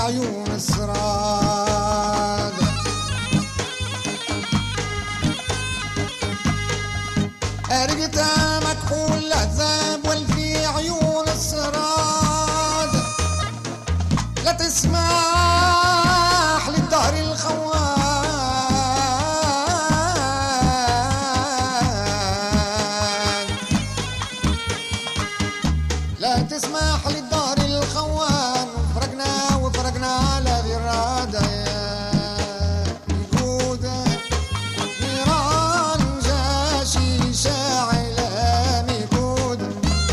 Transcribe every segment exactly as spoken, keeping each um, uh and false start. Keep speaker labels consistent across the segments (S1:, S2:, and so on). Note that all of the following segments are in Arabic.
S1: عيون السراد. رقتها مكحول العذاب والفي عيون السراد. لا تسمح للدهر الخوان، لا تسمح للدهر الخوان. وفرقنا وفرقنا على غرادة ميكودة نيران جاشي شاعلة ميكودة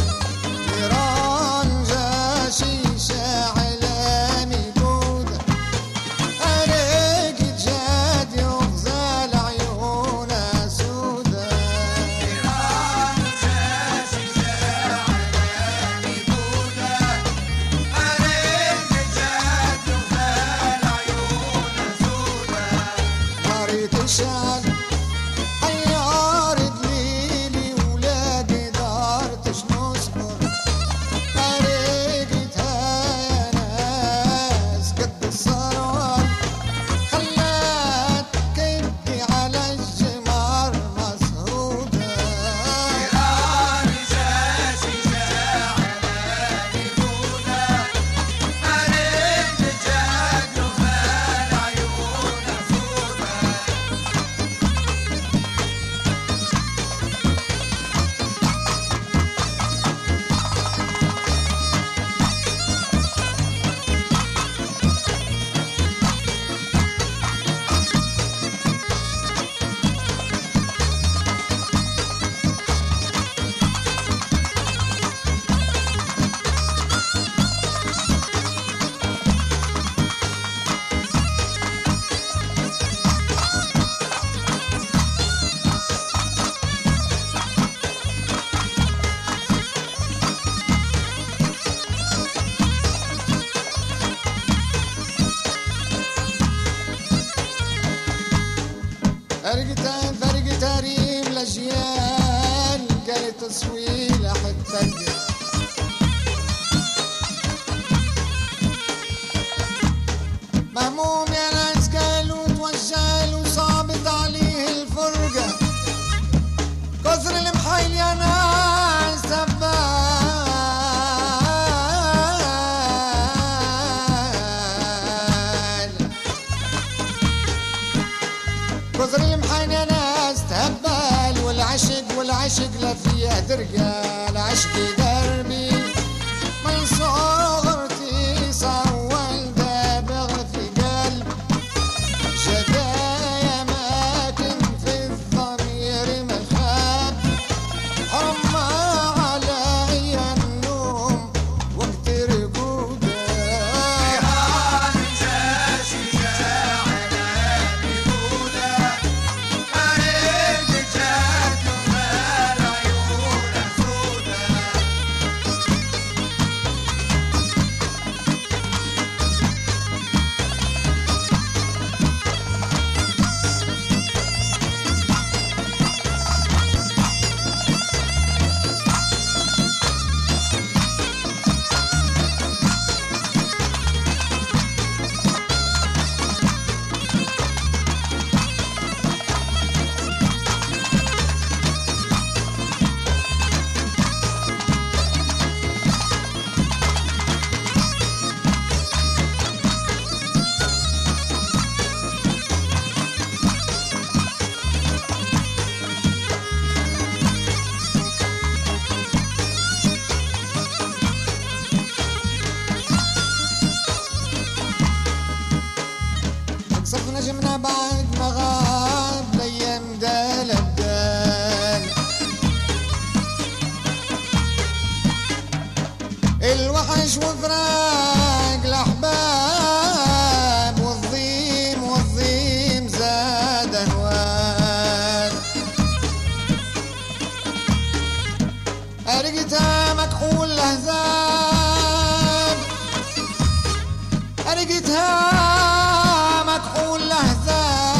S1: نيران جاشي شاعلة ميكودة. أريق جاد يغزال عيونها سودة
S2: نيران جاشي شاعلة ميكودة. أريق جاد يغزال عيونها سودة.
S1: ناري تشعل حيار دليلي ولا قدرتش نصبر. طريقتها يا ناس قد الصروال خلات كبدي على الجمار مسهودة.
S2: نيران جاشي شاعلة ميكودة. أريق جاد يغزال عيونها سودة.
S1: فرقتها فرقتها ريم الأجيال قالت تصويلة حتى مهموم يا ناس قالوا توجال وصابت عليه الفرقة. كثر المحايل يا ناس تبال، كثر المحايل يا ناس تهبل. والعشق والعشق لا فيها درقة. العشق دربي من صغرتي صول دابغ في قلب. جدايا ماكن في الضمير مخاب. حرم علي النوم وقت رقودة.
S2: نيران جاشي شاعلة ميكودة. أريق جاد يغزال عيونها سودة.
S1: صف نجمنا بعد ما غاب الأيام دال بدال. الوحش وفراق الأحباب والضيم والضيم زاد أهوال. أرقتها مكحول الأحزاب، أرقتها مكحول الأحزاب.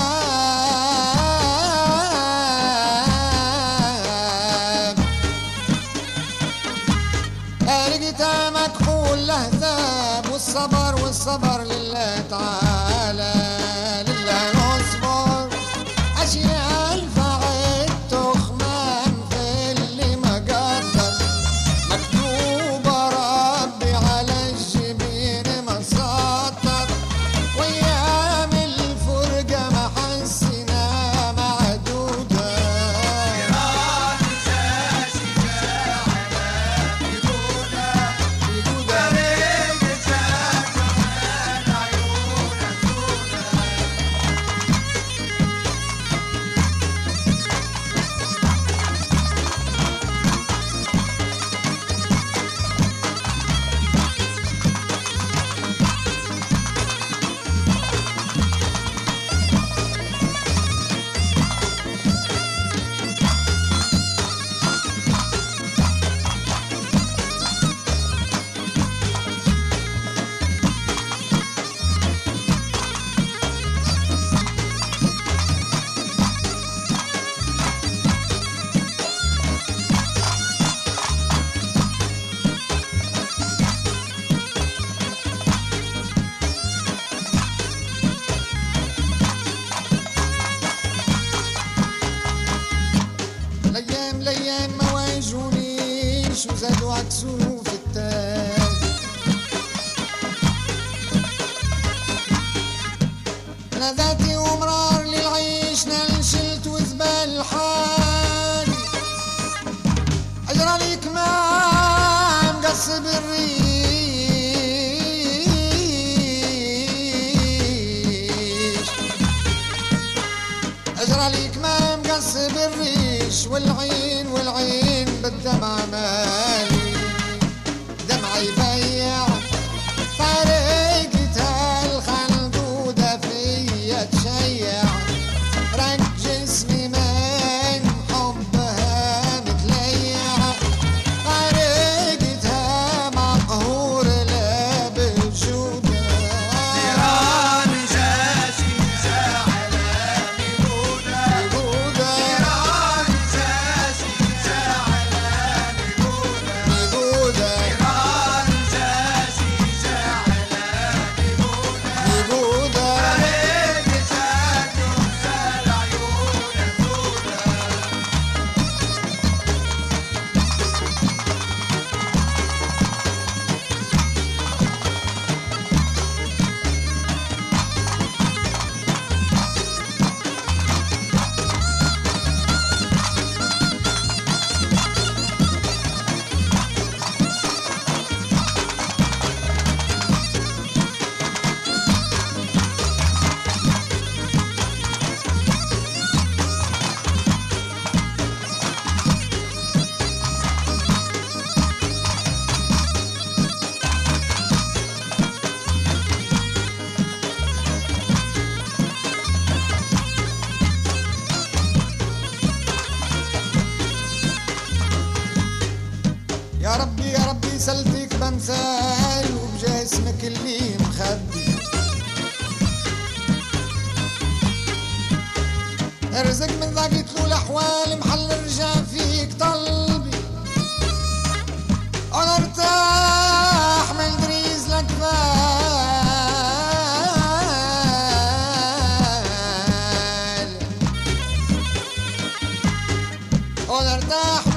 S1: زادوا عكسوه في التاج. انا ذاتي ومرار للعيش نال شلت وزبال حالي. اجرى لي كمام قصب الريش، اجرى لي كمام قصب الريش، والعين والعين بالدمع مالي. دمعي يبيع فارقتها الخلدودة فيا تشيع. رق جسمي من حبها متليع، فارقتها مقهور لا بوجودها.
S2: نيران جاشي زعلاني بودا،
S1: بودا
S2: نيران جاشي زعلاني بودا،
S1: بودا
S2: نيران جاشي زعلاني بودا،
S1: بودا
S2: فريق جاتو خال عيون البودا.
S1: يا ربي يا ربي سلتك بمثال وبجاه اسمك اللي مخبي. ارزق من ضاقت له الاحوال محل رجع فيك طلبي. انا ارتاح من دريز الاكفال، انا ارتاح